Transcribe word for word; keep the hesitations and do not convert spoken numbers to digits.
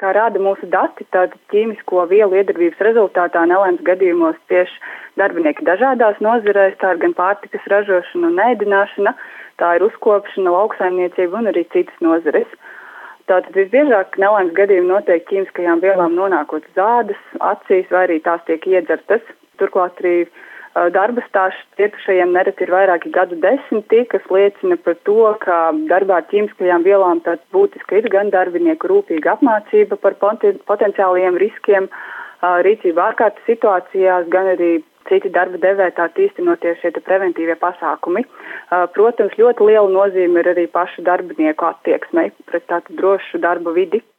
kā rāda mūsu dati, tad ķīmisko vielu iedarbības rezultātā nelaimes gadījumos tieši darbinieki dažādās nozarēs, tā ir gan pārtikas ražošana un ēdināšana, tā ir uzkopšana, lauksaimniecība un arī citas nozares. Tātad visbiežāk nelaimes gadījumi notiek ķīmiskajām vielām nonākot uz ādas, acīs vai arī tās tiek iedzertas. Turklāt arī darba stāsts cietušajiem nereti ir vairāki gadu desmiti, kas liecina par to, ka darbā ar ķīmiskajām vielām tāds būtiski ir gan darbinieku rūpīga apmācība par potenciālajiem riskiem, rīcība ārkārtas situācijās, gan arī citi darba devēji tā īstenoties šie preventīvie pasākumi. Protams, ļoti liela nozīme ir arī pašu darbinieku attieksmei pret tādu drošu darba vidi.